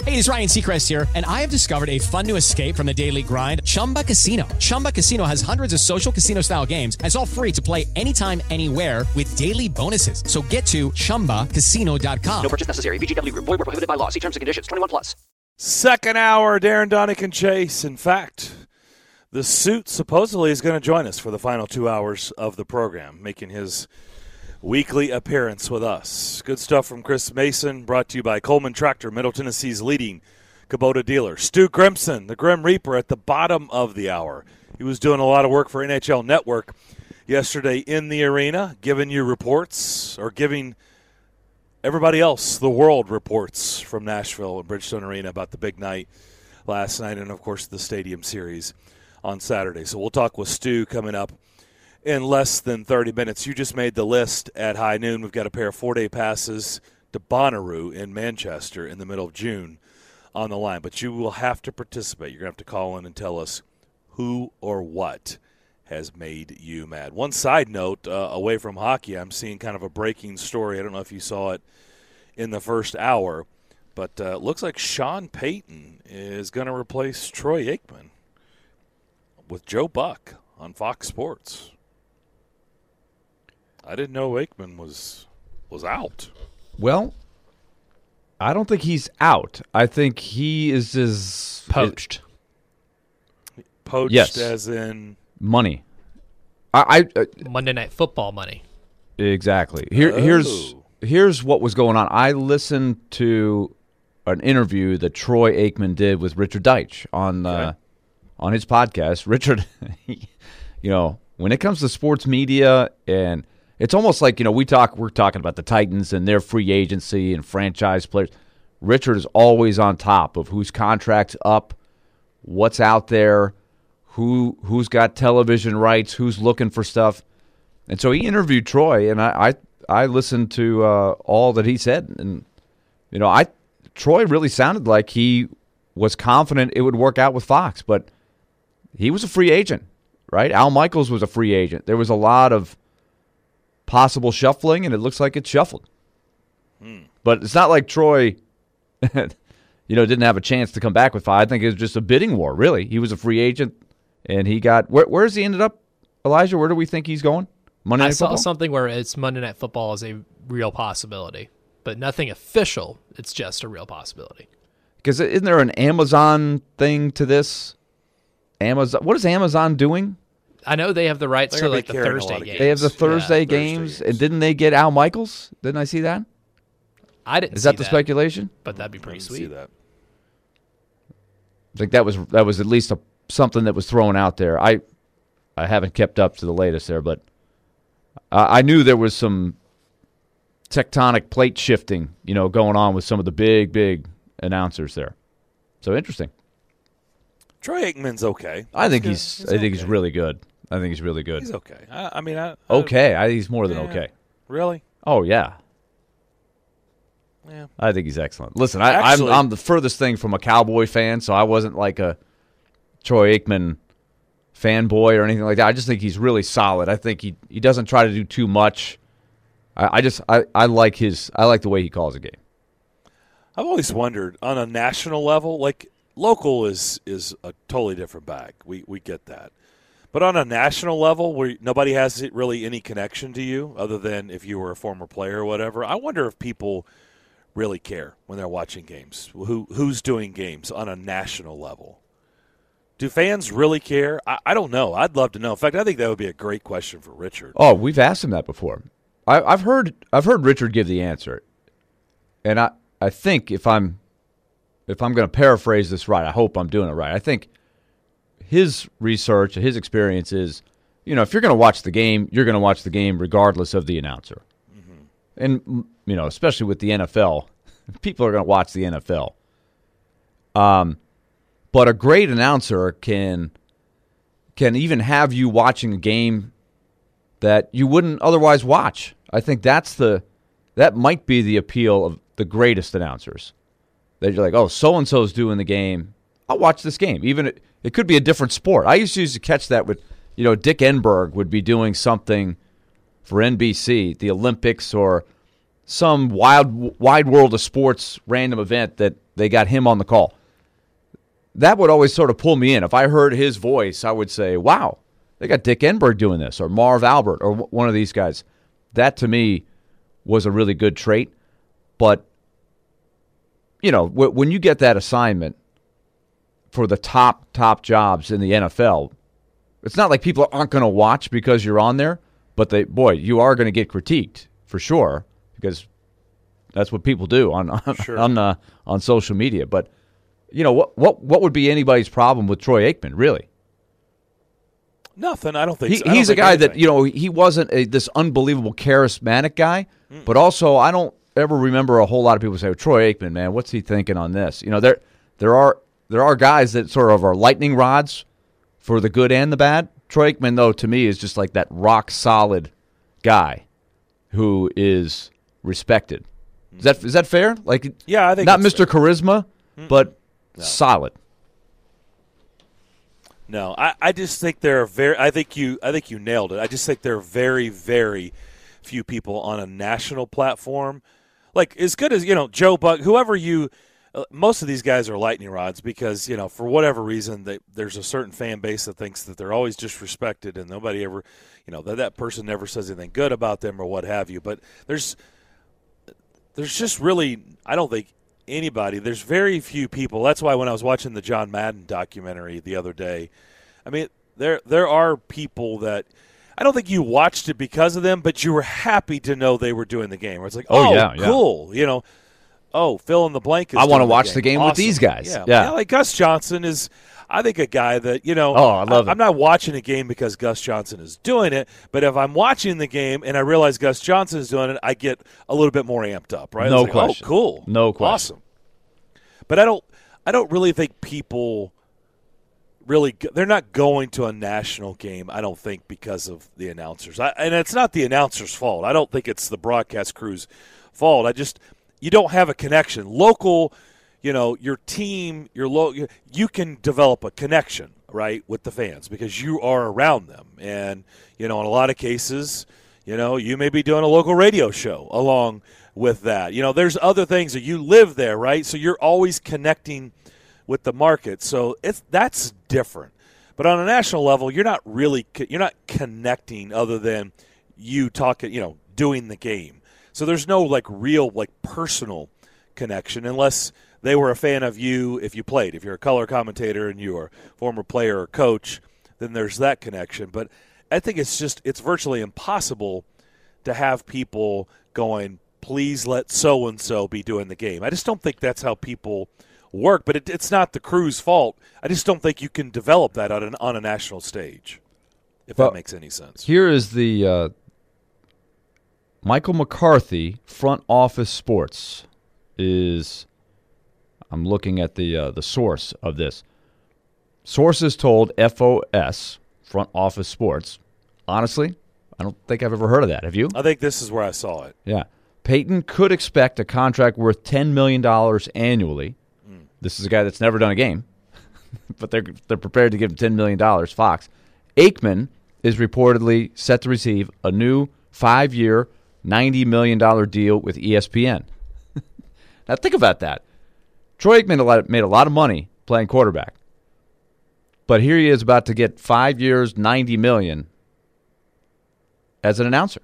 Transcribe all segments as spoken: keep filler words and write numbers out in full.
Hey, it's Ryan Seacrest here, and I have discovered a fun new escape from the daily grind, Chumba Casino. Chumba Casino has hundreds of social casino-style games, and it's all free to play anytime, anywhere with daily bonuses. So get to chumba casino dot com. No purchase necessary. V G W Group. Void where prohibited by law. See terms and conditions. twenty-one plus. Second hour, Darren Donick and Chase. In fact, the suit supposedly is going to join us for the final two hours of the program, making his weekly appearance with us. Good stuff from Chris Mason, brought to you by Coleman Tractor, Middle Tennessee's leading Kubota dealer. Stu Grimson, the Grim Reaper, at the bottom of the hour. He was doing a lot of work for N H L Network yesterday in the arena, giving you reports, or giving everybody else, the world, reports from Nashville and Bridgestone Arena about the big night last night and, of course, the Stadium Series on Saturday. So we'll talk with Stu coming up in less than thirty minutes. You just made the list at high noon. We've got a pair of four-day passes to Bonnaroo in Manchester in the middle of June on the line. But you will have to participate. You're going to have to call in and tell us who or what has made you mad. One side note, uh, away from hockey, I'm seeing kind of a breaking story. I don't know if you saw it in the first hour, but uh, it looks like Sean Payton is going to replace Troy Aikman with Joe Buck on Fox Sports. I didn't know Aikman was was out. Well, I don't think he's out. I think he is as poached. It, poached yes. as in money. I, I uh, Monday Night Football money. Exactly. Here, oh. here's here's what was going on. I listened to an interview that Troy Aikman did with Richard Deitch on uh, okay. on his podcast. Richard, he, you know, when it comes to sports media, and it's almost like, you know, we talk, we're talking about the Titans and their free agency and franchise players. Richard is always on top of whose contract's up, what's out there, who who's got television rights, who's looking for stuff. And so he interviewed Troy, and I I, I listened to uh, all that he said, and you know, I Troy really sounded like he was confident it would work out with Fox, but he was a free agent, right? Al Michaels was a free agent. There was a lot of possible shuffling, and it looks like it's shuffled. Hmm. But it's not like Troy, you know, didn't have a chance to come back with Fox. I think it was just a bidding war, really. He was a free agent, and he got where, where's he ended up, Elijah? Where do we think he's going? Monday Night I saw Football? something where it's Monday Night Football is a real possibility, but nothing official. It's just a real possibility. Because isn't there an Amazon thing to this? Amazon. What is Amazon doing? I know they have the rights They're to like the carrying a Thursday lot of games. They have the Thursday, Yeah. games, Thursday games. and didn't they get Al Michaels? Didn't I see that? I didn't Is see that the speculation? but that'd be pretty I didn't sweet. see that. I think that was that was at least a, something that was thrown out there. I I haven't kept up to the latest there, but I, I knew there was some tectonic plate shifting, you know, going on with some of the big, big announcers there. So interesting. Troy Aikman's okay. I think He's he's. good. I think He's he's okay. really good. I think he's really good. He's okay. I, I mean, I, I, okay. I think he's more than Yeah. okay. Really? Oh yeah. Yeah. I think he's excellent. Listen, I, Actually- I'm I'm the furthest thing from a Cowboy fan, so I wasn't like a Troy Aikman fanboy or anything like that. I just think he's really solid. I think he, he doesn't try to do too much. I, I just I, I like his I like the way he calls a game. I've always wondered on a national level, like local is is a totally different bag. We we get that. But on a national level where nobody has really any connection to you other than if you were a former player or whatever, I wonder if people really care when they're watching games. Who who's doing games on a national level? Do fans really care? I, I don't know. I'd love to know. In fact, I think that would be a great question for Richard. Oh, we've asked him that before. I, I've heard I've heard Richard give the answer, and I, I think if I'm if I'm going to paraphrase this right, I hope I'm doing it right. I think his research, his experience is, you know, if you're going to watch the game, you're going to watch the game regardless of the announcer, mm-hmm. and you know, especially with the N F L, people are going to watch the N F L. Um. But a great announcer can can even have you watching a game that you wouldn't otherwise watch. I think that's the that might be the appeal of the greatest announcers. That you're like, oh, so and so's doing the game. I'll watch this game. Even it, it could be a different sport. I used to used to catch that with, you know, Dick Enberg would be doing something for N B C, the Olympics or some wild, wide world of sports random event that they got him on the call. That would always sort of pull me in. If I heard his voice, I would say, wow, they got Dick Enberg doing this, or Marv Albert, or w- one of these guys. That, to me, was a really good trait. But, you know, w- when you get that assignment for the top, top jobs in the N F L, it's not like people aren't going to watch because you're on there, but, they, boy, you are going to get critiqued for sure, because that's what people do on on Sure. on, uh, on social media. But, you know, what what what would be anybody's problem with Troy Aikman, really? Nothing. I don't think He, so. I don't he's a think guy anything. that, you know, he wasn't a, this unbelievable charismatic guy, mm. but also I don't ever remember a whole lot of people say, Troy Aikman, man, what's he thinking on this? You know, there there are there are guys that sort of are lightning rods for the good and the bad. Troy Aikman, though, to me is just like that rock-solid guy who is respected. Is that is that fair? Like, Yeah, I think not it's Mister fair. Charisma, but No. solid. No, I, I just think there are very. I think you. I think you nailed it. I just think there are very, very few people on a national platform, like as good as you know Joe Buck, whoever you. Uh, most of these guys are lightning rods because you know for whatever reason they, there's a certain fan base that thinks that they're always disrespected and nobody ever, you know, that that person never says anything good about them or what have you. But there's there's just really I don't think. Anybody, there's very few people. That's why when I was watching the John Madden documentary the other day, I mean, there there are people that I don't think you watched it because of them, but you were happy to know they were doing the game. Where it's like, Oh, oh, yeah, yeah. cool, you know, oh, fill in the blank. Is I wanna doing watch the game with Awesome. these guys. Yeah, Yeah. yeah, like Gus Johnson is. I think a guy that, you know, Oh, I love it. I'm not watching a game because Gus Johnson is doing it, but if I'm watching the game and I realize Gus Johnson is doing it, I get a little bit more amped up, right? No It's like, question. Oh, cool. No question. Awesome. But I don't I don't really think people really go, they're not going to a national game, I don't think, because of the announcers. I, and it's not the announcers' fault. I don't think it's the broadcast crew's fault. I just you don't have a connection. Local, you know, your team, your lo- you can develop a connection, right, with the fans because you are around them. And, you know, in a lot of cases, you know, you may be doing a local radio show along with that. You know, there's other things that you live there, right? So you're always connecting with the market. So it's that's different. But on a national level, you're not really you're not connecting other than you talking, you know, doing the game. So there's no like real like personal connection unless they were a fan of you if you played. If you're a color commentator and you're a former player or coach, then there's that connection. But I think it's just it's virtually impossible to have people going, please let so-and-so be doing the game. I just don't think that's how people work, but it, it's not the crew's fault. I just don't think you can develop that on, an, on a national stage, if Well, that makes any sense. Here is the uh, Michael McCarthy Front Office Sports is, I'm looking at the uh, the source of this. Sources told F O S, Front Office Sports, honestly, I don't think I've ever heard of that. Have you? I think this is where I saw it. Yeah. Peyton could expect a contract worth ten million dollars annually. Mm. This is a guy that's never done a game, but they're they're prepared to give him ten million dollars, Fox. Aikman is reportedly set to receive a new five-year, ninety million dollars deal with E S P N. Now think about that. Troy Aikman made a lot of money playing quarterback, but here he is about to get five years, ninety million dollars as an announcer.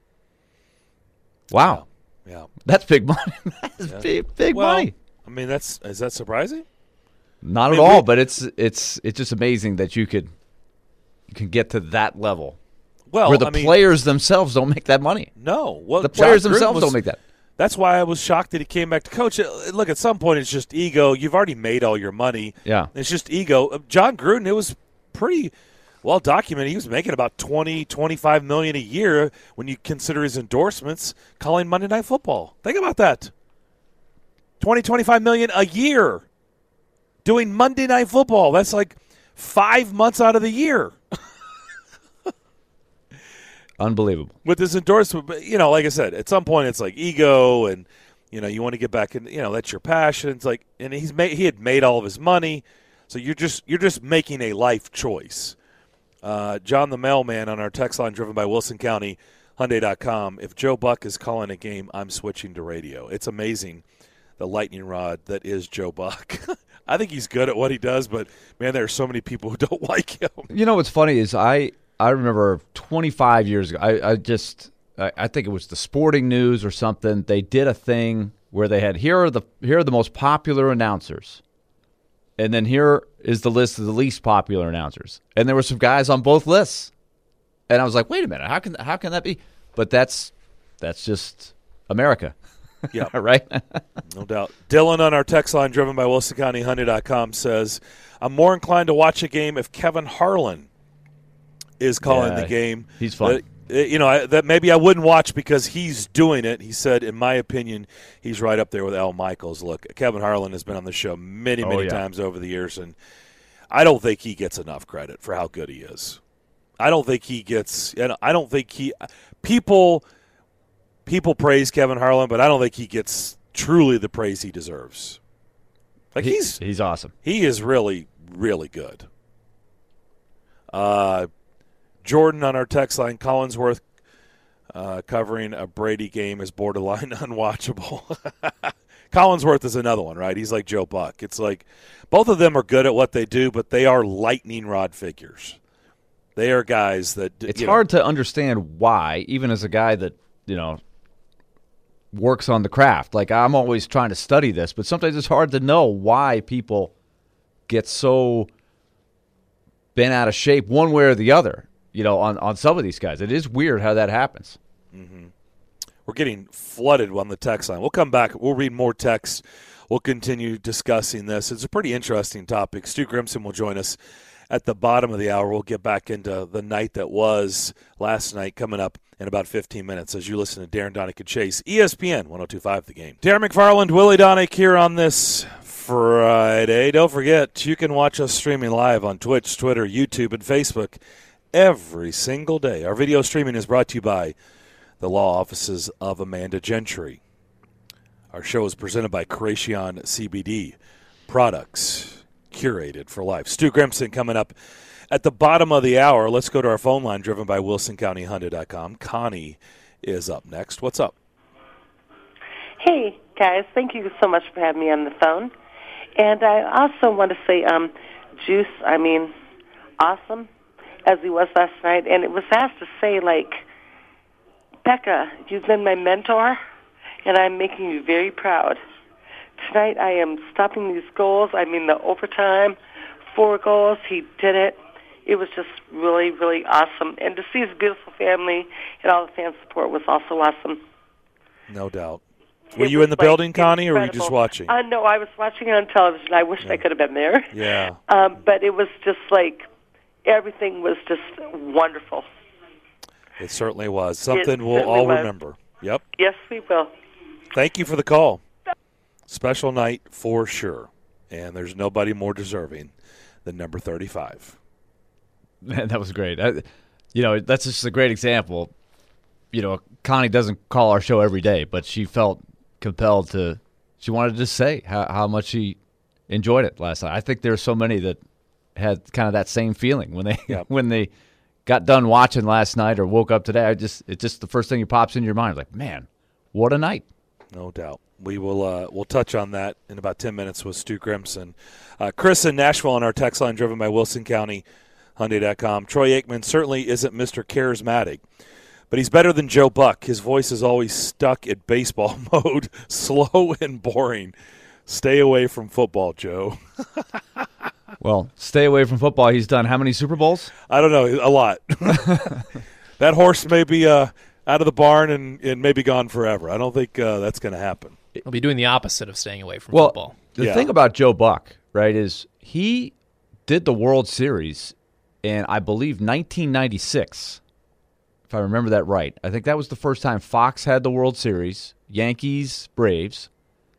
Wow. Yeah. yeah. That's big money. That's Yeah. big, big Well, money. I mean, that's is that surprising? Not I at mean, all, we- but it's it's it's just amazing that you could you can get to that level Well, where the I mean, players themselves don't make that money. no. Well, The John players Gruden themselves was- don't make that. That's why I was shocked that he came back to coach. Uh, Look, at some point, it's just ego. You've already made all your money. Yeah. It's just ego. Uh, John Gruden, it was pretty well documented. He was making about twenty, twenty-five million a year when you consider his endorsements calling Monday Night Football. Think about that. twenty, twenty-five million a year doing Monday Night Football. That's like five months out of the year. Unbelievable. With this endorsement, but you know, like I said, at some point it's like ego, and you know, you want to get back in. You know, that's your passion. It's like, and he's made, he had made all of his money, so you're just you're just making a life choice. Uh, John the mailman on our text line, driven by Wilson County Hyundai dot com. If Joe Buck is calling a game, I'm switching to radio. It's amazing, the lightning rod that is Joe Buck. I think he's good at what he does, but, man, there are so many people who don't like him. You know what's funny is I, I remember twenty-five years ago, I, I just I, I think it was the Sporting News or something. They did a thing where they had here are the here are the most popular announcers, and then here is the list of the least popular announcers, and there were some guys on both lists, and I was like, wait a minute, how can how can that be? But that's that's just America. Yeah, right. No doubt. Dylan on our text line, driven by Wilson County Hyundai dot com, says, "I'm more inclined to watch a game if Kevin Harlan is calling Yeah, the game. he's fun. Uh, you know, I, that maybe I wouldn't watch because he's doing it." He said, in my opinion, he's right up there with Al Michaels. Look, Kevin Harlan has been on the show many, Oh, many yeah. times over the years, and I don't think he gets enough credit for how good he is. I don't think he gets – and I don't think he – people people praise Kevin Harlan, but I don't think he gets truly the praise he deserves. Like He- he's he's awesome. he is really, really good. Uh, Jordan on our text line, Collinsworth uh, covering a Brady game is borderline unwatchable. Collinsworth is another one, right? He's like Joe Buck. It's like both of them are good at what they do, but they are lightning rod figures. They are guys that It's you know, hard to understand why, even as a guy that, you know, works on the craft. Like, I'm always trying to study this, but sometimes it's hard to know why people get so bent out of shape one way or the other, you know, on, on some of these guys. It is weird how that happens. We're getting flooded on the text line. We'll come back. We'll read more texts. We'll continue discussing this. It's a pretty interesting topic. Stu Grimson will join us at the bottom of the hour. We'll get back into the night that was last night coming up in about fifteen minutes as you listen to Darren Donick and Chase, E S P N one oh two point five The Game. Darren McFarland, Willie Donick here on this Friday. Don't forget, you can watch us streaming live on Twitch, Twitter, YouTube, and Facebook every single day. Our video streaming is brought to you by the law offices of Amanda Gentry. Our show is presented by Creation C B D products, curated for life. Stu Grimson coming up at the bottom of the hour. Let's go to our phone line, driven by Wilson County Hyundai dot com. Connie is up next. What's up? Hey, guys. Thank you so much for having me on the phone. And I also want to say, um, Juice, I mean, awesome, as he was last night. And it was asked to say, like, Becca, you've been my mentor, and I'm making you very proud. Tonight I am stopping these goals. I mean, the overtime, four goals, he did it. It was just really, really awesome. And to see his beautiful family and all the fan support was also awesome. No doubt. Were It you was, in the like, building, Connie, or were you just incredible. watching? Uh, no, I was watching it on television. I wish I could have been there. Yeah. Um, but it was just like everything was just wonderful. It certainly was. Something we'll certainly all was. remember. Yep. Yes, we will. Thank you for the call. Special night for sure. And there's nobody more deserving than number thirty-five. Man, that was great. I, you know, that's just a great example. You know, Connie doesn't call our show every day, but she felt compelled to, she wanted to just say how, how much she enjoyed it last night. I think there's so many that had kind of that same feeling when they Yep. when they got done watching last night or woke up today. I just it's just the first thing that pops in your mind, like, man, what a night. No doubt. We will uh, we'll touch on that in about ten minutes with Stu Grimson. Uh, Chris in Nashville on our text line, driven by Wilson County Hyundai dot com. Troy Aikman certainly isn't Mister Charismatic, but he's better than Joe Buck. His voice is always stuck in baseball mode, slow and boring. Stay away from football, Joe. Well, stay away from football. He's done how many Super Bowls? I don't know, a lot. That horse may be uh, out of the barn and, and maybe gone forever. I don't think uh, that's going to happen. He'll be doing the opposite of staying away from Well, football. the Yeah. thing about Joe Buck, right, is he did the World Series in, I believe, nineteen ninety-six, if I remember that right. I think that was the first time Fox had the World Series, Yankees, Braves.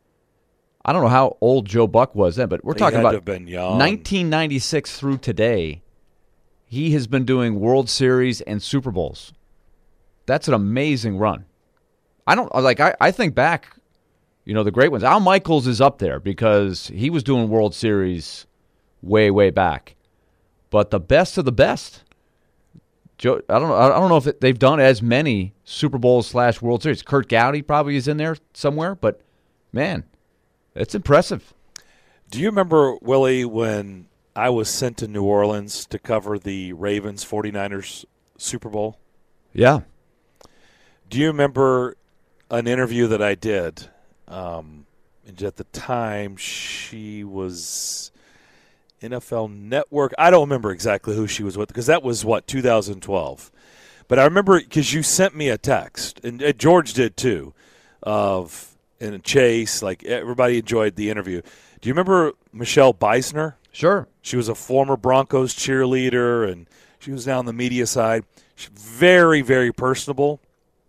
I don't know how old Joe Buck was then, but we're He talking had about to have been young. nineteen ninety-six through today. He has been doing World Series and Super Bowls. That's an amazing run. I don't like. I, I think back, you know, the great ones. Al Michaels is up there because he was doing World Series way, way back. But the best of the best, Joe, I don't know. I don't know if it, they've done as many Super Bowls slash World Series. Kurt Gowdy probably is in there somewhere, but man, it's impressive. Do you remember, Willie, when I was sent to New Orleans to cover the Ravens forty-niners Super Bowl? Yeah. Do you remember an interview that I did? Um, and at the time, she was N F L Network. I don't remember exactly who she was with because that was, what, two thousand twelve. But I remember because you sent me a text, and uh, George did too, of and Chase, like everybody enjoyed the interview. Do you remember Michelle Beisner? Sure. She was a former Broncos cheerleader, and she was now on the media side. She's very, very personable.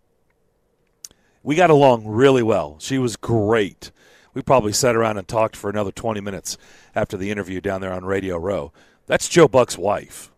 We got along really well. She was great. We probably sat around and talked for another twenty minutes after the interview down there on Radio Row. That's Joe Buck's wife.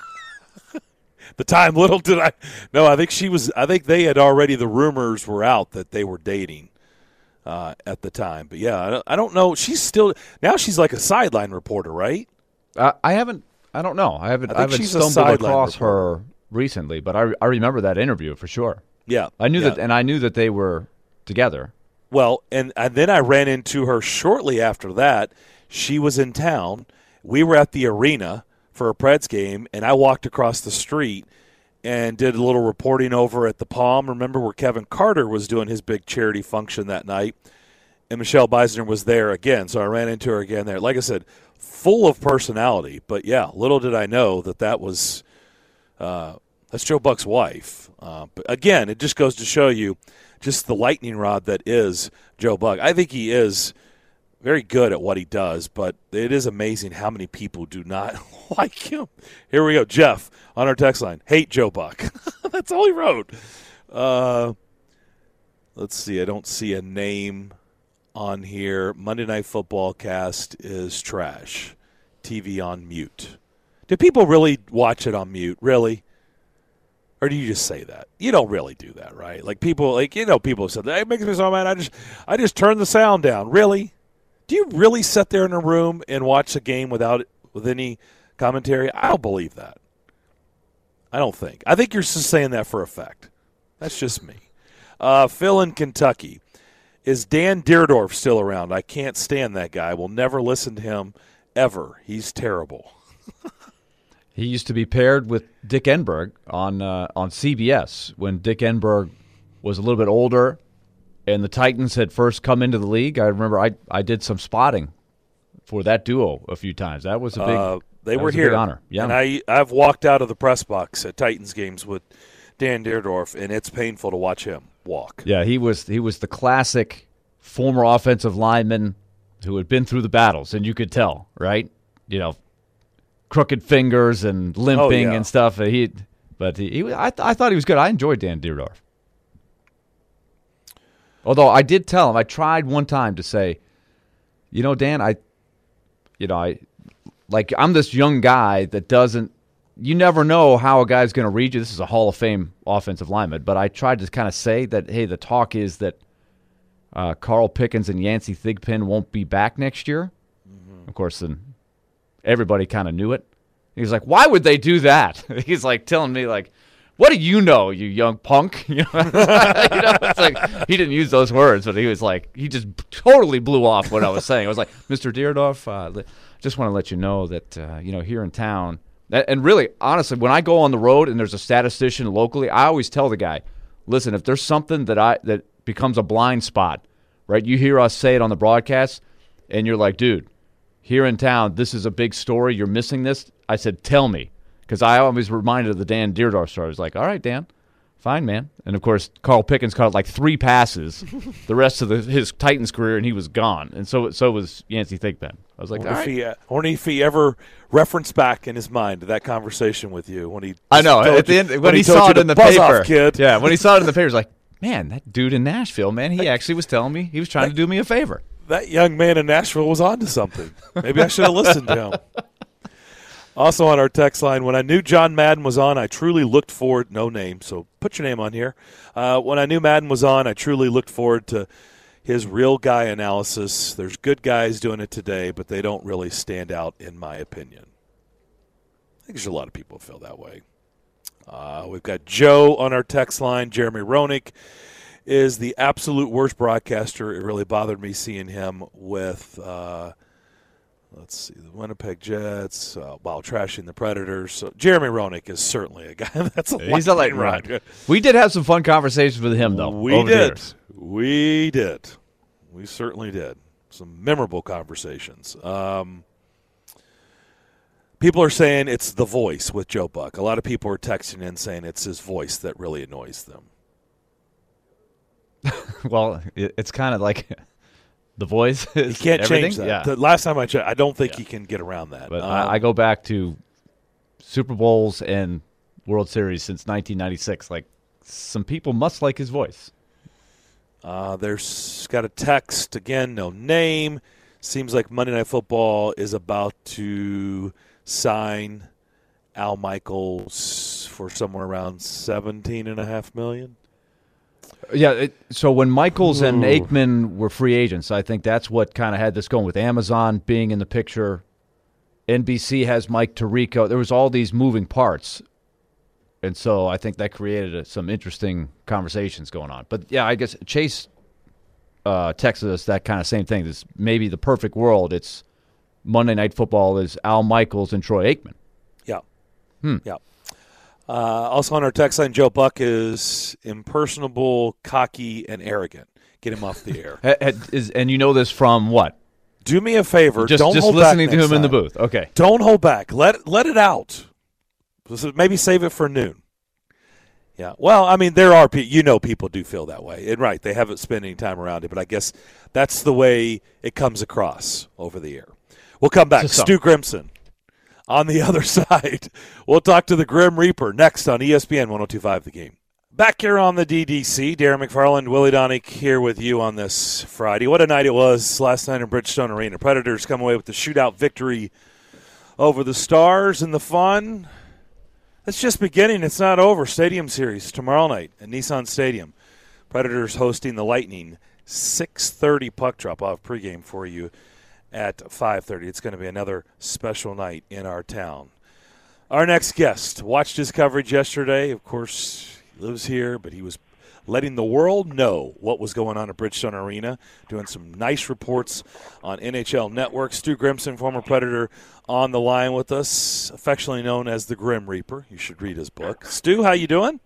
The time, little did I no, I think she was. I think they had already. The rumors were out that they were dating uh, at the time. But yeah, I don't, I don't know. She's still now. She's like a sideline reporter, right? Uh, I haven't. I don't know. I haven't. I I, haven't she's a stumbled sideline across reporter. her recently, but I I remember that interview for sure. Yeah, I knew yeah. that, and I knew that they were together. Well, and, and then I ran into her shortly after that. She was in town. We were at the arena for a Preds game, and I walked across the street and did a little reporting over at the Palm. Remember where Kevin Carter was doing his big charity function that night, and Michelle Beisner was there again. So I ran into her again there. Like I said, full of personality. But, yeah, little did I know that that was uh, that's Joe Buck's wife. Uh, but, again, it just goes to show you just the lightning rod that is Joe Buck. I think he is very good at what he does, but it is amazing how many people do not like him. Here we go. Jeff on our text line. Hate Joe Buck. That's all he wrote. Uh, let's see. I don't see a name on here. Monday Night Football cast is trash. T V on mute. Do people really watch it on mute? Really? Or do you just say that? You don't really do that, right? Like people, like you know, people said that it makes me so mad. I just, I just turn the sound down. Really? Do you really sit there in a room and watch a game without with any commentary? I don't believe that. I don't think. I think you're just saying that for effect. That's just me. Uh, Phil in Kentucky. Is Dan Dierdorf still around? I can't stand that guy. We'll never listen to him ever. He's terrible. He used to be paired with Dick Enberg on uh, on C B S when Dick Enberg was a little bit older and the Titans had first come into the league. I remember I, I did some spotting for that duo a few times. That was a big uh, They that were was a here. big honor. Yeah. And I, I've walked out of the press box at Titans games with Dan Dierdorf, and it's painful to watch him walk. Yeah, he was he was the classic former offensive lineman who had been through the battles, and you could tell, right? You know, crooked fingers and limping oh, yeah. and stuff. He, but he, he I, th- I thought he was good. I enjoyed Dan Dierdorf. Although I did tell him, I tried one time to say, you know, Dan, I, you know, I, like I'm this young guy that doesn't. You never know how a guy's going to read you. This is a Hall of Fame offensive lineman, but I tried to kind of say that, hey, the talk is that uh, Carl Pickens and Yancey Thigpen won't be back next year. Mm-hmm. Of course, then everybody kind of knew it. He's like, why would they do that? He's like telling me, like, what do you know, you young punk? You know, you know, it's like he didn't use those words, but he was like, he just totally blew off what I was saying. I was like, Mister Dierdorf, uh, just want to let you know that, uh, you know, here in town, and really, honestly, when I go on the road and there's a statistician locally, I always tell the guy, listen, if there's something that I that becomes a blind spot, right? You hear us say it on the broadcast, and you're like, dude, here in town, this is a big story. You're missing this. I said, tell me. Because I always reminded of the Dan Dierdorf story. I was like, all right, Dan, fine, man. And, of course, Carl Pickens caught like three passes the rest of the, his Titans career, and he was gone. And so so was Yancey Thigpen. I was like, I all wonder, right. if he, uh, I wonder if he ever referenced back in his mind to that conversation with you when he. I know. told At the you- end, when, when he, he told saw you it to in the buzz paper, off, kid. yeah, when he saw it in the paper, he was like, man, that dude in Nashville, man, he actually was telling me he was trying to do me a favor. That young man in Nashville was on to something. Maybe I should have listened to him. Also on our text line, when I knew John Madden was on, I truly looked forward – no name, so put your name on here. Uh, when I knew Madden was on, I truly looked forward to his real guy analysis. There's good guys doing it today, but they don't really stand out in my opinion. I think there's a lot of people who feel that way. Uh, we've got Joe on our text line. Jeremy Roenick is the absolute worst broadcaster. It really bothered me seeing him with, uh, let's see, the Winnipeg Jets uh, while trashing the Predators. So Jeremy Roenick is certainly a guy that's a He's a lightning rod. We did have some fun conversations with him, though. We did. We did. We certainly did. Some memorable conversations. Um, people are saying it's the voice with Joe Buck. A lot of people are texting in saying it's his voice that really annoys them. Well, it's kind of like the voice is He can't everything. change that. Yeah. The last time I checked, I don't think Yeah. he can get around that. But Um, I, I go back to Super Bowls and World Series since nineteen ninety-six. Like, some people must like his voice. Uh, there's got a text, again, no name. Seems like Monday Night Football is about to sign Al Michaels for somewhere around seventeen point five million dollars. Yeah, it, so when Michaels and Ooh. Aikman were free agents, I think that's what kind of had this going with Amazon being in the picture. N B C has Mike Tirico. There was all these moving parts. And so I think that created a, some interesting conversations going on. But, yeah, I guess Chase uh, texted us that kind of same thing. This maybe the perfect world. It's Monday Night Football is Al Michaels and Troy Aikman. Yeah. Hmm. Yeah. Uh, also on our text line, Joe Buck is impersonable, cocky, and arrogant. Get him off the air. Ha- ha- is, and you know this from what? Do me a favor. Just, don't just hold listening back to him next in the time. booth. Okay. Don't hold back. Let let it out. Maybe save it for noon. Yeah. Well, I mean, there are people, you know, people do feel that way. And right, they haven't spent any time around it, but I guess that's the way it comes across over the air. We'll come back. Just some. Stu Grimson on the other side. We'll talk to the Grim Reaper next on E S P N one oh two point five The Game. Back here on the D D C, Darren McFarland, Willie Donick here with you on this Friday. What a night it was last night in Bridgestone Arena. Predators come away with the shootout victory over the Stars, and the fun, it's just beginning. It's not over. Stadium Series tomorrow night at Nissan Stadium. Predators hosting the Lightning. six thirty puck drop. I'll have pregame for you at five thirty. It's going to be another special night in our town. Our next guest watched his coverage yesterday. Of course, he lives here, but he was letting the world know what was going on at Bridgestone Arena, doing some nice reports on N H L Network. Stu Grimson, former Predator, on the line with us, affectionately known as the Grim Reaper. You should read his book. Stu, how you doing?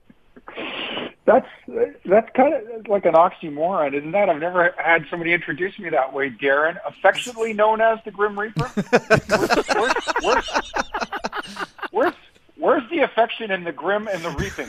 That's that's kind of like an oxymoron, isn't that? I've never had somebody introduce me that way, Darren. Affectionately known as the Grim Reaper. where's, where's, where's, where's, where's the affection in the grim and the reaping?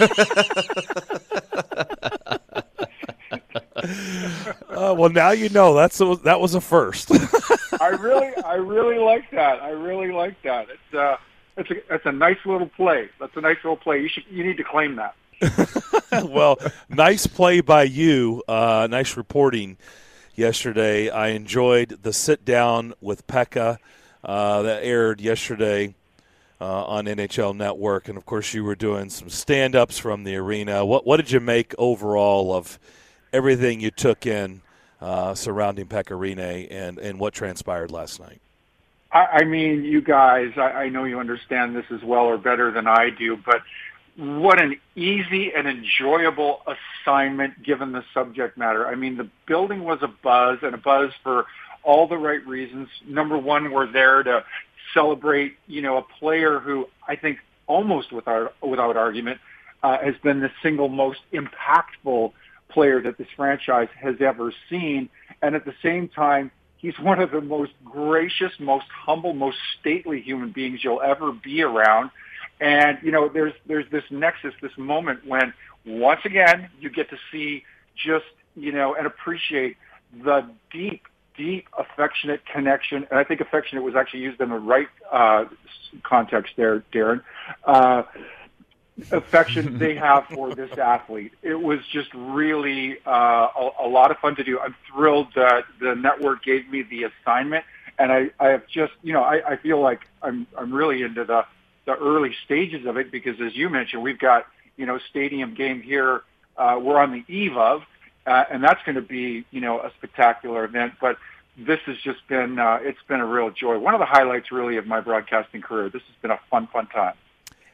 uh, well, now you know. That's a, that was a first. I really, I really like that. I really like that. It's uh, it's a, it's a nice little play. That's a nice little play. You should, you need to claim that. Well, nice play by you. Uh, nice reporting yesterday. I enjoyed the sit-down with Pekka uh, that aired yesterday uh, on N H L Network. And, of course, you were doing some stand-ups from the arena. What, what did you make overall of everything you took in uh, surrounding Pekka Rinne and, and what transpired last night? I, I mean, you guys, I, I know you understand this as well or better than I do, but what an easy and enjoyable assignment given the subject matter. I mean, the building was a buzz, and a buzz for all the right reasons. Number one, we're there to celebrate, you know, a player who I think almost without without argument uh, has been the single most impactful player that this franchise has ever seen. And at the same time, he's one of the most gracious, most humble, most stately human beings you'll ever be around. And, you know, there's there's this nexus, this moment when, once again, you get to see just, you know, and appreciate the deep, deep affectionate connection. And I think affectionate was actually used in the right uh, context there, Darren. Uh, affection they have for this athlete. It was just really uh, a, a lot of fun to do. I'm thrilled that the network gave me the assignment. And I, I have just, you know, I, I feel like I'm I'm really into the the early stages of it because, as you mentioned, we've got, you know, stadium game here. Uh, we're on the eve of, uh, and that's going to be, you know, a spectacular event. But this has just been, uh, it's been a real joy. One of the highlights, really, of my broadcasting career. This has been a fun, fun time.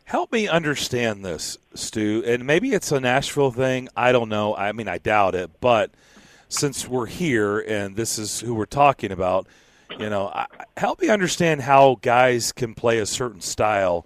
Help me understand this, Stu, and maybe it's a Nashville thing. I don't know. I mean, I doubt it, but since we're here and this is who we're talking about, you know, I, help me understand how guys can play a certain style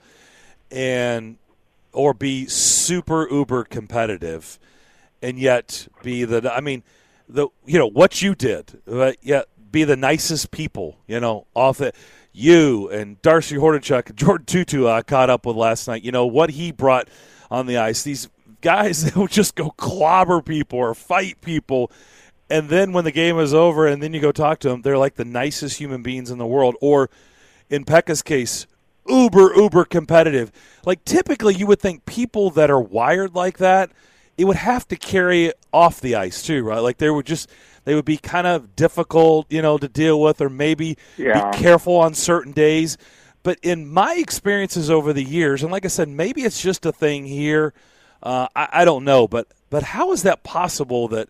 and or be super uber competitive and yet be the I mean the you know what you did, but yet be the nicest people, you know, off it. You and Darcy Hordichuk, Jordan Tutu I caught up with last night. You know what he brought on the ice. These guys that would just go clobber people or fight people. And then when the game is over and then you go talk to them, they're like the nicest human beings in the world. Or in Pekka's case, uber, uber competitive. Like typically you would think people that are wired like that, it would have to carry off the ice too, right? Like they would just they would be kind of difficult, you know, to deal with or maybe yeah. be careful on certain days. But in my experiences over the years, and like I said, maybe it's just a thing here. Uh, I, I don't know. But, but how is that possible that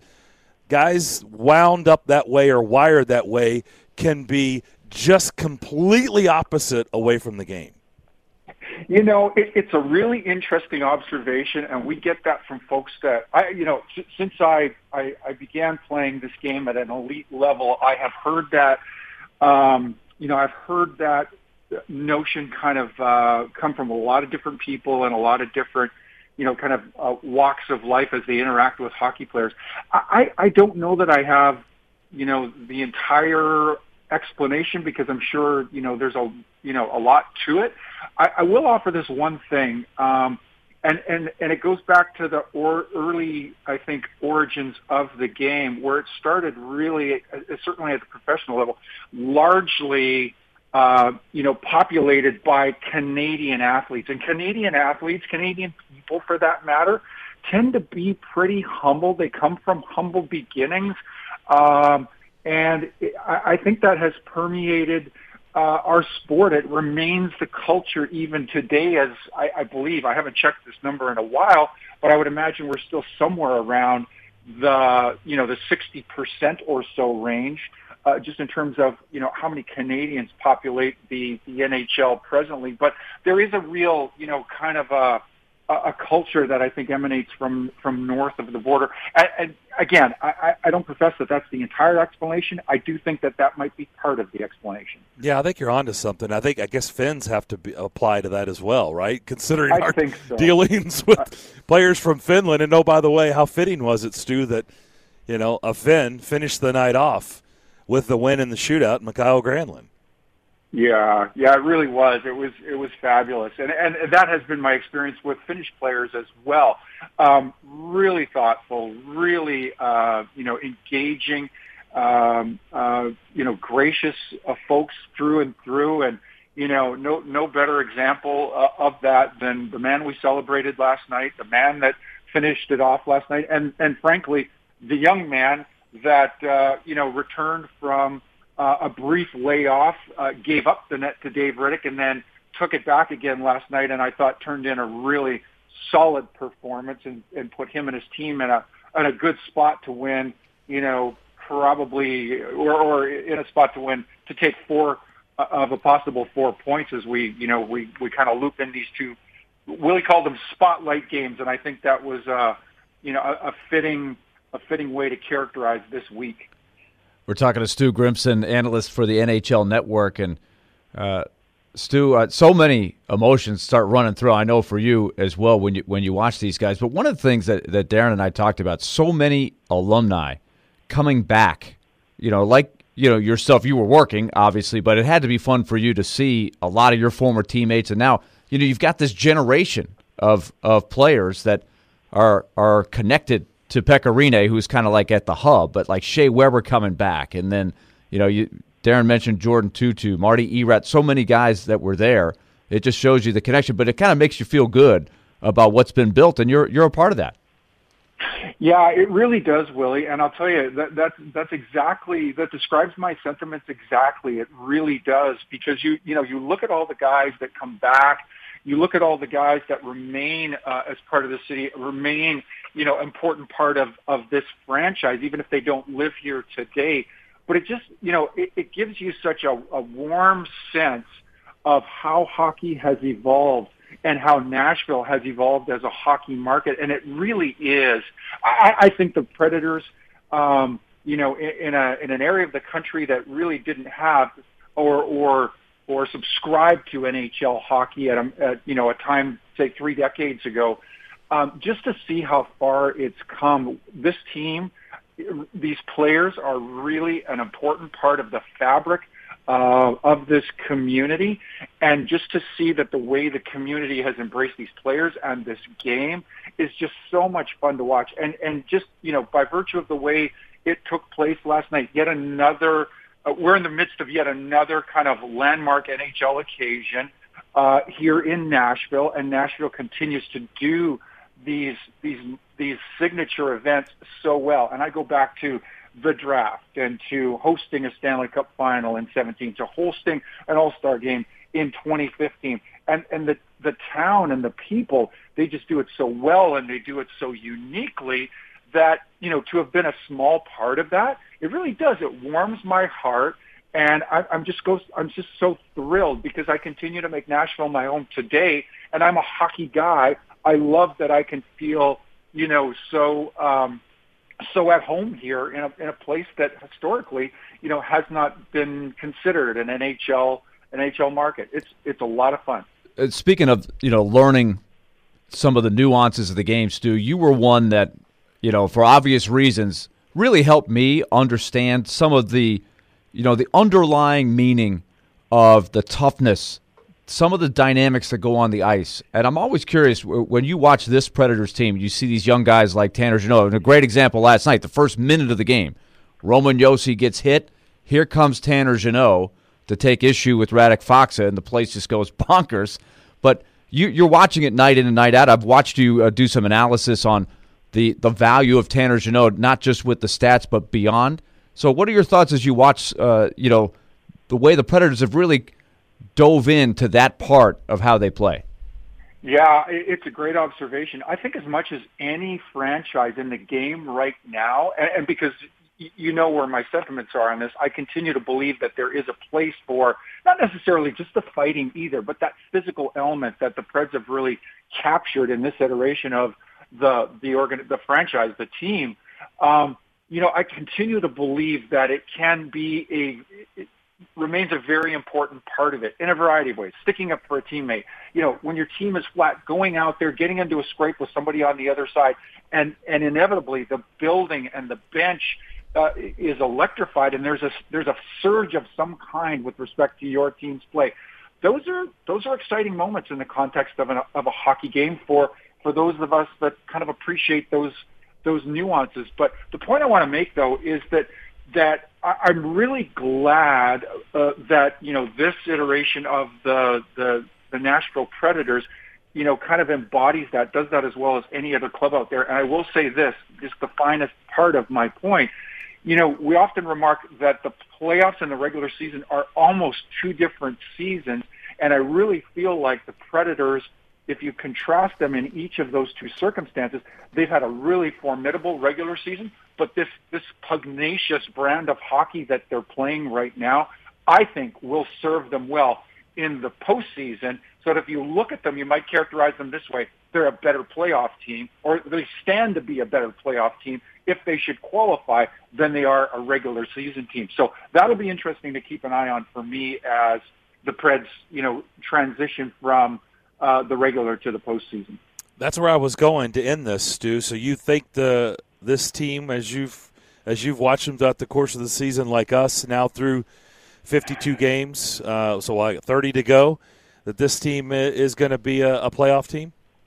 guys wound up that way or wired that way can be just completely opposite away from the game? You know, it, it's a really interesting observation, and we get that from folks that I, you know, since I, I I began playing this game at an elite level, I have heard that, um, you know, I've heard that notion kind of uh, come from a lot of different people and a lot of different, you know, kind of uh, walks of life as they interact with hockey players. I, I don't know that I have, you know, the entire explanation because I'm sure, you know, there's a, you know, a lot to it. I, I will offer this one thing, um, and, and, and it goes back to the or, early, I think, origins of the game where it started really, uh, certainly at the professional level, largely, uh, you know, populated by Canadian athletes. And Canadian athletes, Canadian people for that matter, tend to be pretty humble. They come from humble beginnings. Um, and I, I think that has permeated Uh, our sport. It remains the culture even today, as I, I believe. I haven't checked this number in a while, but I would imagine we're still somewhere around the, you know, the sixty percent or so range, uh, just in terms of, you know, how many Canadians populate the, the N H L presently. But there is a real, you know, kind of a, a culture that I think emanates from, from north of the border. And, and again, I, I don't profess that that's the entire explanation. I do think that that might be part of the explanation. Yeah, I think you're onto something. I think I guess Finns have to be, apply to that as well, right? Considering I our think so. dealings with uh, players from Finland. And oh, by the way, how fitting was it, Stu, that you know a Finn finished the night off with the win in the shootout, Mikael Granlund. Yeah, yeah, it really was. It was it was fabulous, and and that has been my experience with Finnish players as well. Um, really thoughtful, really uh, you know engaging, um, uh, you know gracious uh, folks through and through, and you know no no better example uh, of that than the man we celebrated last night, the man that finished it off last night, and and frankly, the young man that uh, you know returned from Uh, a brief layoff, uh, gave up the net to Dave Riddick, and then took it back again last night, and I thought turned in a really solid performance and, and put him and his team in a in a good spot to win, you know, probably, or, or in a spot to win, to take four uh, of a possible four points as we, you know, we, we kind of loop in these two, Willie called them spotlight games, and I think that was, uh, you know, a, a fitting a fitting way to characterize this week. We're talking to Stu Grimson, analyst for the N H L Network. And, uh, Stu, uh, so many emotions start running through, I know for you as well, when you when you watch these guys. But one of the things that, that Darren and I talked about, so many alumni coming back, you know, like, you know, yourself, you were working, obviously, but it had to be fun for you to see a lot of your former teammates. And now, you know, you've got this generation of of players that are are connected to Pekka Rinne, who's kind of like at the hub, but like Shea Weber coming back. And then, you know, you, Darren mentioned Jordan Tutu, Marty Erat, so many guys that were there. It just shows you the connection, but it kind of makes you feel good about what's been built, and you're you're a part of that. Yeah, it really does, Willie. And I'll tell you, that that's, that's exactly, that describes my sentiments exactly. It really does, because you, you know, you look at all the guys that come back, you look at all the guys that remain uh, as part of the city, remain, you know, important part of, of this franchise, even if they don't live here today. But it just, you know, it, it gives you such a, a warm sense of how hockey has evolved and how Nashville has evolved as a hockey market. And it really is. I, I think the Predators, um, you know, in, in a in an area of the country that really didn't have or or or subscribe to N H L hockey at, a, at you know a time, say, three decades ago, um, just to see how far it's come. This team, these players are really an important part of the fabric uh, of this community, and just to see that the way the community has embraced these players and this game is just so much fun to watch. And and just, you know, by virtue of the way it took place last night, yet another Uh, we're in the midst of yet another kind of landmark N H L occasion uh, here in Nashville, and Nashville continues to do these these these signature events so well. And I go back to the draft and to hosting a Stanley Cup final in seventeen, to hosting an All-Star game in twenty fifteen, and and the the town and the people, they just do it so well, and they do it so uniquely that, you know, to have been a small part of that, it really does. It warms my heart, and I, I'm just go, I'm just so thrilled because I continue to make Nashville my home today, and I'm a hockey guy. I love that I can feel, you know, so um, so at home here in a, in a place that historically, you know, has not been considered an N H L an N H L market. It's it's a lot of fun. Uh, speaking of, you know, learning some of the nuances of the game, Stu, you were one that, you know, for obvious reasons, really helped me understand some of the, you know, the underlying meaning of the toughness, some of the dynamics that go on the ice. And I'm always curious, when you watch this Predators team, you see these young guys like Tanner Jeannot, and a great example last night, the first minute of the game, Roman Josi gets hit, here comes Tanner Jeannot to take issue with Radek Faksa, and the place just goes bonkers. But you, you're watching it night in and night out. I've watched you uh, do some analysis on the the value of Tanner Jeannot, not just with the stats, but beyond. So what are your thoughts as you watch, uh, you know, the way the Predators have really dove into that part of how they play? Yeah, it's a great observation. I think as much as any franchise in the game right now, and, and because you know where my sentiments are on this, I continue to believe that there is a place for not necessarily just the fighting either, but that physical element that the Preds have really captured in this iteration of the the organ, the franchise, the team. Um, you know, I continue to believe that it can be a, it remains a very important part of it in a variety of ways. Sticking up for a teammate. You know, when your team is flat, going out there, getting into a scrape with somebody on the other side, and and inevitably the building and the bench uh, is electrified, and there's a there's a surge of some kind with respect to your team's play. Those are those are exciting moments in the context of an of a hockey game for. for those of us that kind of appreciate those those nuances. But the point I want to make, though, is that that I, I'm really glad uh, that, you know, this iteration of the, the the Nashville Predators, you know, kind of embodies that, does that as well as any other club out there. And I will say this, just the finest part of my point. You know, we often remark that the playoffs and the regular season are almost two different seasons, and I really feel like the Predators, if you contrast them in each of those two circumstances, they've had a really formidable regular season, but this, this pugnacious brand of hockey that they're playing right now, I think will serve them well in the postseason. So that if you look at them, you might characterize them this way: they're a better playoff team, or they stand to be a better playoff team if they should qualify than they are a regular season team. So that'll be interesting to keep an eye on for me as the Preds, you know, transition from Uh, the regular to the postseason. That's where I was going to end this, Stu. So you think the this team, as you've as you've watched them throughout the course of the season, like us, now through fifty-two games, uh, so like thirty to go, that this team is going to be a, a playoff team?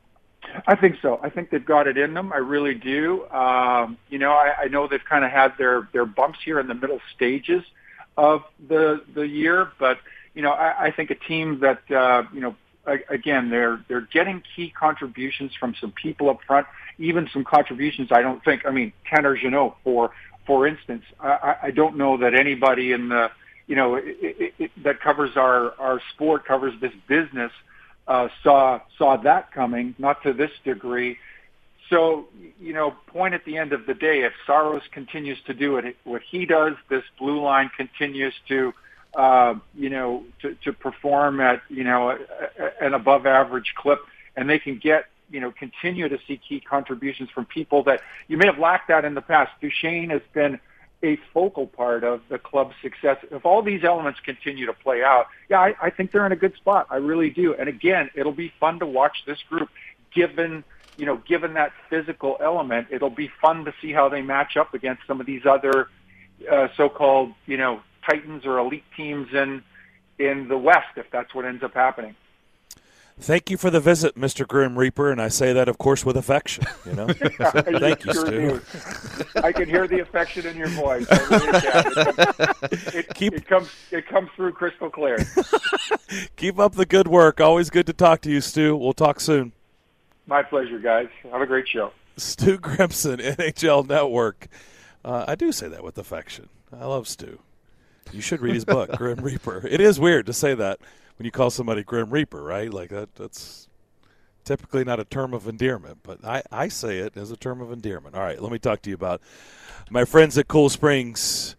I think so. I think they've got it in them. I really do. Um, you know, I, I know they've kind of had their their bumps here in the middle stages of the the year, but you know, I, I think a team that uh, you know. Again, they're they're getting key contributions from some people up front, even some contributions I don't think. I mean, Tanner Jeannot, for for instance, I, I don't know that anybody in the you know it, it, that covers our our sport, covers this business, uh, saw saw that coming. Not to this degree. So you know, point at the end of the day, if Saros continues to do it, what he does, this blue line continues to uh, you know, to, to perform at, you know, a, a, an above average clip, and they can get, you know, continue to see key contributions from people that you may have lacked that in the past. Duchesne has been a focal part of the club's success. If all these elements continue to play out, yeah, I, I think they're in a good spot. I really do. And again, it'll be fun to watch this group given, you know, given that physical element. It'll be fun to see how they match up against some of these other uh, so-called, you know, titans or elite teams in, in the West, if that's what ends up happening. Thank you for the visit, Mister Grim Reaper, and I say that, of course, with affection. You know, so, thank you, sure Stu. Do. I can hear the affection in your voice. I really can. It, it, Keep, it comes, it comes through crystal clear. Keep up the good work. Always good to talk to you, Stu. We'll talk soon. My pleasure, guys. Have a great show. Stu Grimson, N H L Network. Uh, I do say that with affection. I love Stu. You should read his book, Grim Reaper. It is weird to say that when you call somebody Grim Reaper, right? Like that, that's typically not a term of endearment, but I, I say it as a term of endearment. All right, let me talk to you about my friends at Cool Springs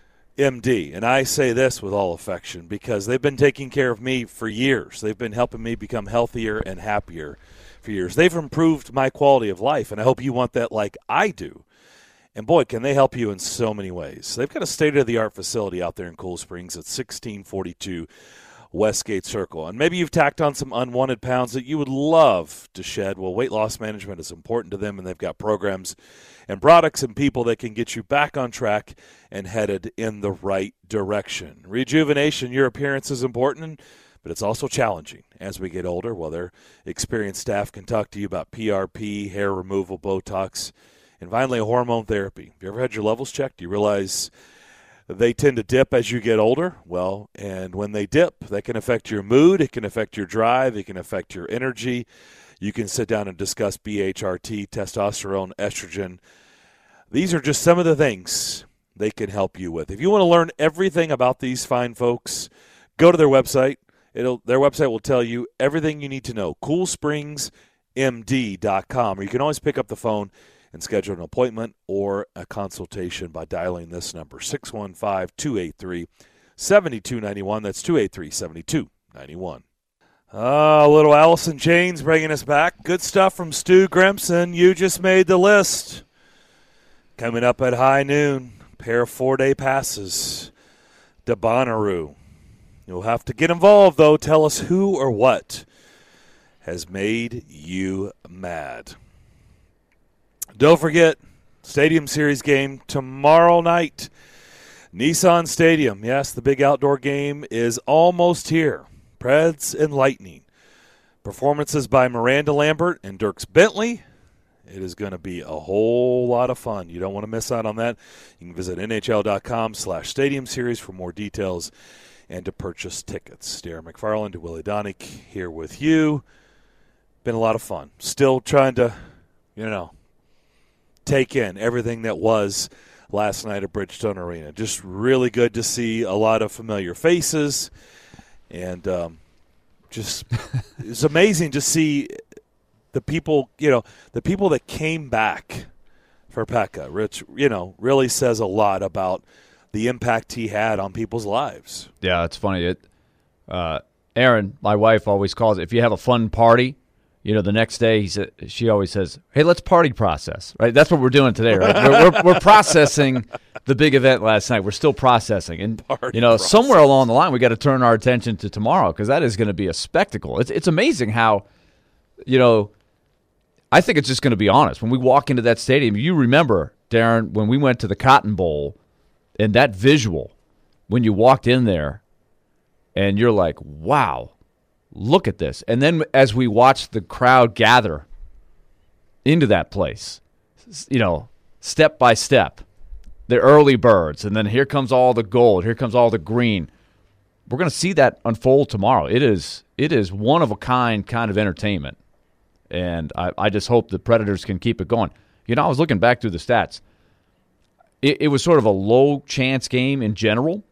M D. And I say this with all affection because they've been taking care of me for years. They've been helping me become healthier and happier for years. They've improved my quality of life, and I hope you want that like I do. And, boy, can they help you in so many ways. They've got a state-of-the-art facility out there in Cool Springs at sixteen forty-two Westgate Circle. And maybe you've tacked on some unwanted pounds that you would love to shed. Well, weight loss management is important to them, and they've got programs and products and people that can get you back on track and headed in the right direction. Rejuvenation, your appearance is important, but it's also challenging as we get older. Well, their experienced staff can talk to you about P R P, hair removal, Botox, and finally hormone therapy. Have you ever had your levels checked? Do you realize they tend to dip as you get older? Well, and when they dip, that can affect your mood, it can affect your drive, it can affect your energy. You can sit down and discuss B H R T, testosterone, estrogen. These are just some of the things they can help you with. If you want to learn everything about these fine folks, go to their website. It'll, their website will tell you everything you need to know, cool springs m d dot com. Or you can always pick up the phone and schedule an appointment or a consultation by dialing this number, six one five, two eight three, seven two nine one. That's two eight three, seven two nine one. Ah, uh, little Allison Chains bringing us back. Good stuff from Stu Grimson. You just made the list. Coming up at high noon, pair of four-day passes to Bonnaroo. You'll have to get involved, though. Tell us who or what has made you mad. Don't forget, Stadium Series game tomorrow night. Nissan Stadium. Yes, the big outdoor game is almost here. Preds and Lightning. Performances by Miranda Lambert and Dierks Bentley. It is going to be a whole lot of fun. You don't want to miss out on that. You can visit N H L dot com slash Stadium Series for more details and to purchase tickets. Darren McFarland and Willie Donick here with you. Been a lot of fun. Still trying to, you know, take in everything that was last night at Bridgestone Arena. Just really good to see a lot of familiar faces. And um, just it's amazing to see the people, you know, the people that came back for Pekka. Rich, you know, really says a lot about the impact he had on people's lives. Yeah, it's funny. It, uh, Erin, my wife, always calls it, if you have a fun party, you know, the next day he said, she always says, hey, let's party process, right? That's what we're doing today, right? we're, we're, we're processing the big event last night. We're still processing. And, Party you know, process. somewhere along the line, we got to turn our attention to tomorrow because that is going to be a spectacle. It's, it's amazing how, you know, I think it's just going to be honest. When we walk into that stadium, you remember, Darren, when we went to the Cotton Bowl and that visual, when you walked in there and you're like, wow, look at this. And then as we watched the crowd gather into that place, you know, step by step, the early birds, and then here comes all the gold, here comes all the green. We're going to see that unfold tomorrow. It is it is one-of-a-kind kind of entertainment, and I, I just hope the Predators can keep it going. You know, I was looking back through the stats. It, it was sort of a low-chance game in general,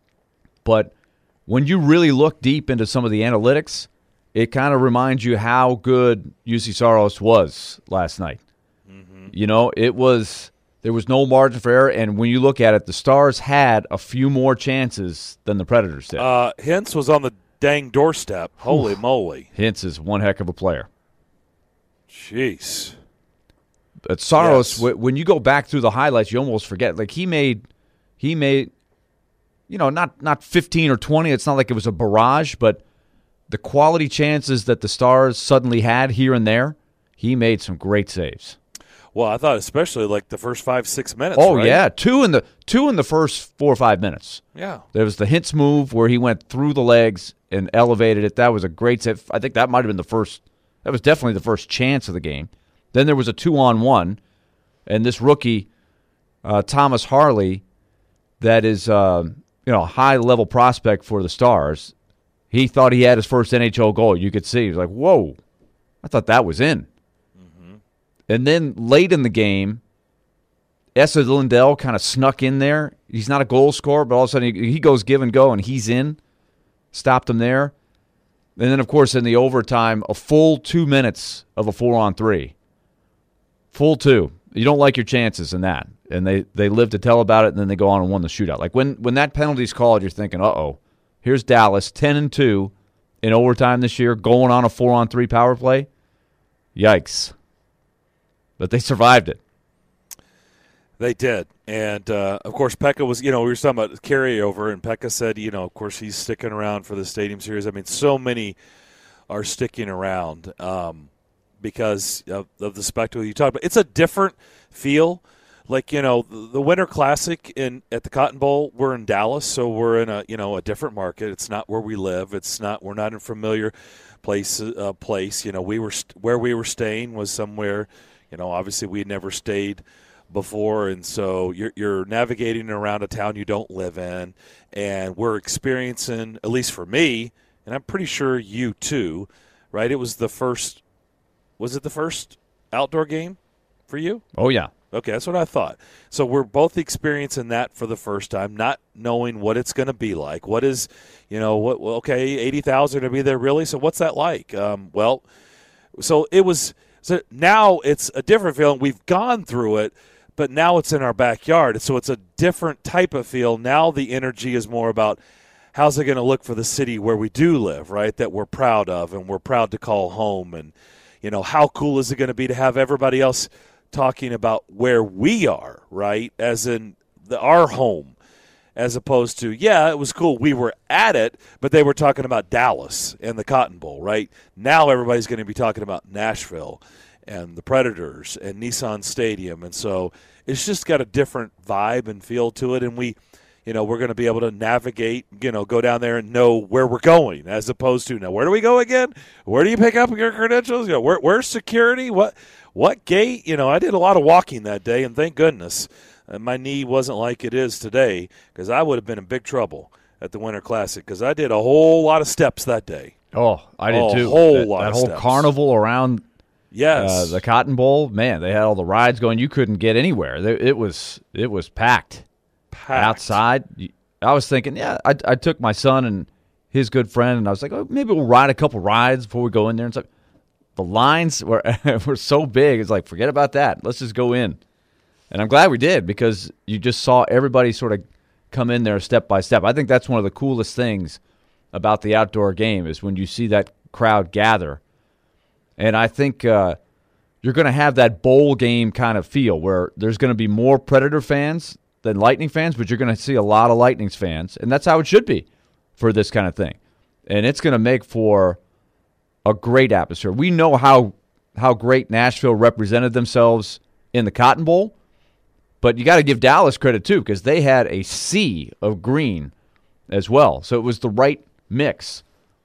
but when you really look deep into some of the analytics, it kind of reminds you how good U C Saros was last night. Mm-hmm. You know, it was There was no margin for error, and when you look at it, the Stars had a few more chances than the Predators did. Uh, Hintz was on the dang doorstep. Holy moly. Hintz is one heck of a player. Jeez. But Saros, Yes. w- when you go back through the highlights, you almost forget. Like, he made, he made, you know, not, not fifteen or twenty. It's not like it was a barrage, but the quality chances that the Stars suddenly had here and there, he made some great saves. Well, I thought especially like the first five, six minutes. Oh, right? yeah. Two in the two in the first four or five minutes. Yeah. There was the Hintz move where he went through the legs and elevated it. That was a great save. I think that might have been the first. That was definitely the first chance of the game. Then there was a two-on-one, and this rookie, uh, Thomas Harley, that is uh, you know a high-level prospect for the Stars. He thought he had his first N H L goal. You could see. He was like, whoa, I thought that was in. Mm-hmm. And then late in the game, Esa Lindell kind of snuck in there. He's not a goal scorer, but all of a sudden he, he goes give and go, and he's in. Stopped him there. And then, of course, in the overtime, a full two minutes of a four-on-three. Full two. You don't like your chances in that. And they, they live to tell about it, and then they go on and won the shootout. Like, when, when that penalty's called, you're thinking, uh-oh, here's Dallas, ten and two in overtime this year, going on a four-on-three power play. Yikes. But they survived it. They did. And, uh, of course, Pekka was, you know, we were talking about carryover, and Pekka said, you know, of course, he's sticking around for the Stadium Series. I mean, so many are sticking around um, because of, of the spectacle you talked about. It's a different feel. Like, you know, the, the Winter Classic in at the Cotton Bowl, we're in Dallas, so we're in a, you know, a different market. It's not where we live. It's not, we're not in familiar place, uh, place. You know, we were, st- where we were staying was somewhere, you know, obviously we had never stayed before, and so you're, you're navigating around a town you don't live in, and we're experiencing, at least for me, and I'm pretty sure you too, right? It was the first, was it the first outdoor game for you? Oh, yeah. Okay, that's what I thought. So we're both experiencing that for the first time, not knowing what it's going to be like. What is, you know, what? Well, okay, eighty thousand to be there, really? So what's that like? Um, well, so it was, so now it's a different feeling. We've gone through it, but now it's in our backyard. So it's a different type of feel. Now the energy is more about how's it going to look for the city where we do live, right, that we're proud of and we're proud to call home. And, you know, how cool is it going to be to have everybody else talking about where we are, right, as in the, our home, as opposed to, yeah, it was cool, we were at it, but they were talking about Dallas and the Cotton Bowl, right? Now everybody's going to be talking about Nashville and the Predators and Nissan Stadium, and so it's just got a different vibe and feel to it, and we, you know, we're going to be able to navigate, you know, go down there and know where we're going, as opposed to, now, where do we go again? Where do you pick up your credentials? You know, where, where's security? What what gate? You know, I did a lot of walking that day, and thank goodness uh, my knee wasn't like it is today, because I would have been in big trouble at the Winter Classic, because I did a whole lot of steps that day. Oh, I did a too. whole that, lot that of whole steps. carnival around Yes. uh, the Cotton Bowl, man, they had all the rides going. You couldn't get anywhere. They- It was it was packed. Packed. Outside. I was thinking, yeah, I, I took my son and his good friend, and I was like, oh, maybe we'll ride a couple rides before we go in there. And stuff. The lines were were so big. It's like, forget about that. Let's just go in. And I'm glad we did, because you just saw everybody sort of come in there step by step. I think that's one of the coolest things about the outdoor game is when you see that crowd gather. And I think uh, you're going to have that bowl game kind of feel where there's going to be more Predator fans than Lightning fans, but you're going to see a lot of Lightning's fans, and that's how it should be for this kind of thing. And it's going to make for a great atmosphere. We know how how great Nashville represented themselves in the Cotton Bowl, but you got to give Dallas credit too, because they had a sea of green as well. So it was the right mix,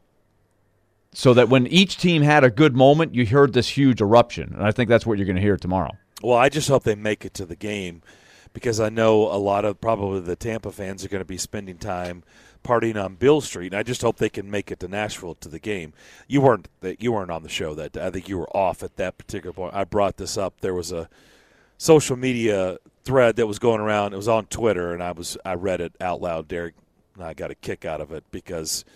so that when each team had a good moment, you heard this huge eruption. And I think that's what you're going to hear tomorrow. Well, I just hope they make it to the game, because I know a lot of probably the Tampa fans are going to be spending time partying on Beale Street, and I just hope they can make it to Nashville to the game. You weren't you weren't on the show that day. I think you were off at that particular point. I brought this up. There was a social media thread that was going around. It was on Twitter, and I was I read it out loud. Derek and I got a kick out of it, because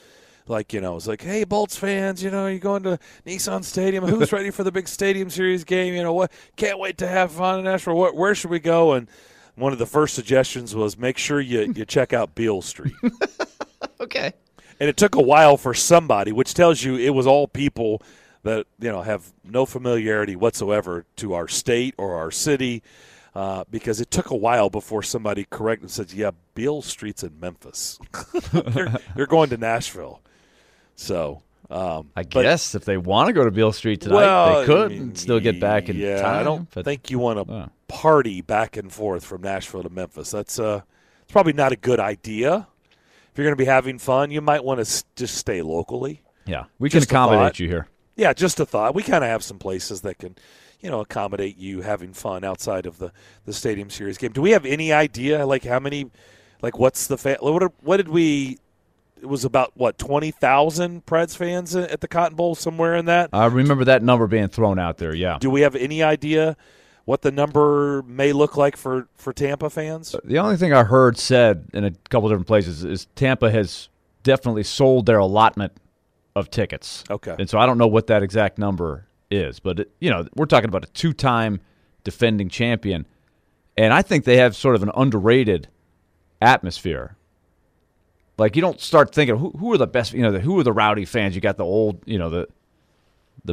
like, you know, it's like, hey, Bolts fans, you know, you're going to Nissan Stadium. Who's ready for the big Stadium Series game? You know, what? Can't wait to have fun in Nashville. What, where should we go? And one of the first suggestions was make sure you, you check out Beale Street. Okay. And it took a while for somebody, which tells you it was all people that, you know, have no familiarity whatsoever to our state or our city, uh, because it took a while before somebody corrected and said, yeah, Beale Street's in Memphis. you're, you're going to Nashville. So um, I but, guess if they want to go to Beale Street tonight, well, they could I mean, and still get back in yeah, time. I don't but, think you want to uh, party back and forth from Nashville to Memphis. That's uh, it's probably not a good idea. If you're going to be having fun, you might want to s- just stay locally. Yeah, we can Just a accommodate thought. you here. Yeah, just a thought. We kind of have some places that can, you know, accommodate you having fun outside of the, the Stadium Series game. Do we have any idea, like, how many, like, what's the fan, what, what did we, it was about, what, twenty thousand Preds fans at the Cotton Bowl, somewhere in that? I remember that number being thrown out there, yeah. Do we have any idea what the number may look like for, for Tampa fans? The only thing I heard said in a couple different places is Tampa has definitely sold their allotment of tickets. Okay. And so I don't know what that exact number is, but, it, you know, we're talking about a two-time defending champion, and I think they have sort of an underrated atmosphere. Like, you don't start thinking, who, who are the best, you know, the, who are the rowdy fans? You got the old, you know, the, the,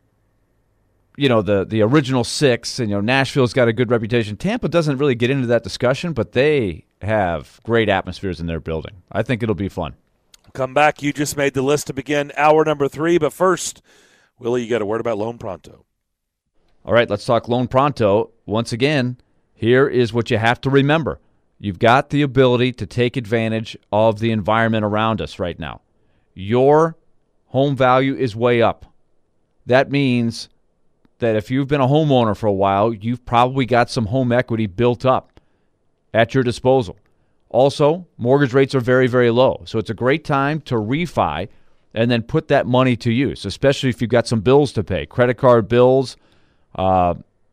you know, the, the original six, and, you know, Nashville's got a good reputation. Tampa doesn't really get into that discussion, but they have great atmospheres in their building. I think it'll be fun. Come back. You just made the list to begin hour number three. But first, Willie, you got a word about Loan Pronto. All right, let's talk Loan Pronto. Once again, here is what you have to remember. You've got the ability to take advantage of the environment around us right now. Your home value is way up. That means that if you've been a homeowner for a while, you've probably got some home equity built up at your disposal. Also, mortgage rates are very, very low. So it's a great time to refi and then put that money to use, especially if you've got some bills to pay, credit card bills, uh,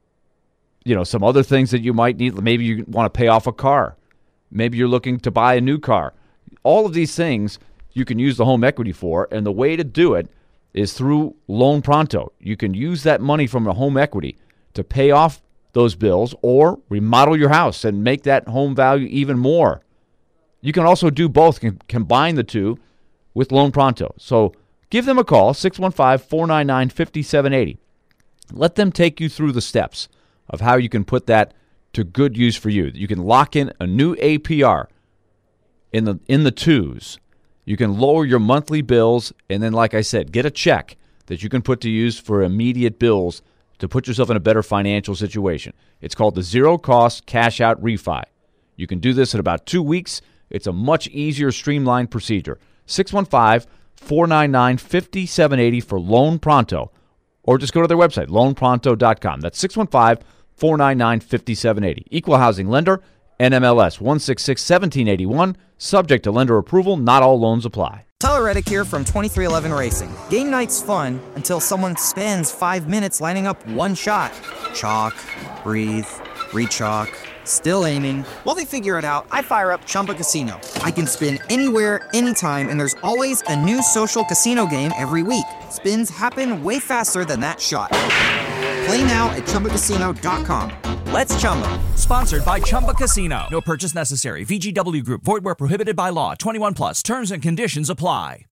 you know, some other things that you might need. Maybe you want to pay off a car. Maybe you're looking to buy a new car. All of these things you can use the home equity for, and the way to do it is through Loan Pronto. You can use that money from the home equity to pay off those bills or remodel your house and make that home value even more. You can also do both, can combine the two with Loan Pronto. So give them a call, six one five, four nine nine, five seven eight zero. Let them take you through the steps of how you can put that to good use for you. You can lock in a new A P R in the in the twos. You can lower your monthly bills, and then, like I said, get a check that you can put to use for immediate bills to put yourself in a better financial situation. It's called the zero-cost cash-out refi. You can do this in about two weeks. It's a much easier, streamlined procedure. six one five, four nine nine, five seven eight zero for Loan Pronto, or just go to their website, loan pronto dot com. That's six one five, four nine nine, five seven eight zero. Equal housing lender, N M L S one six six, one seven eight one. Subject to lender approval. Not all loans apply. Tyler Reddick here from twenty-three eleven Racing. Game night's fun until someone spends five minutes lining up one shot. Chalk, breathe, re-chalk, still aiming. While they figure it out, I fire up Chumba Casino. I can spin anywhere, anytime, and there's always a new social casino game every week. Spins happen way faster than that shot. Play now at Chumba Casino dot com. Let's Chumba. Sponsored by Chumba Casino. No purchase necessary. V G W Group. Void where prohibited by law. twenty-one plus. Terms and conditions apply.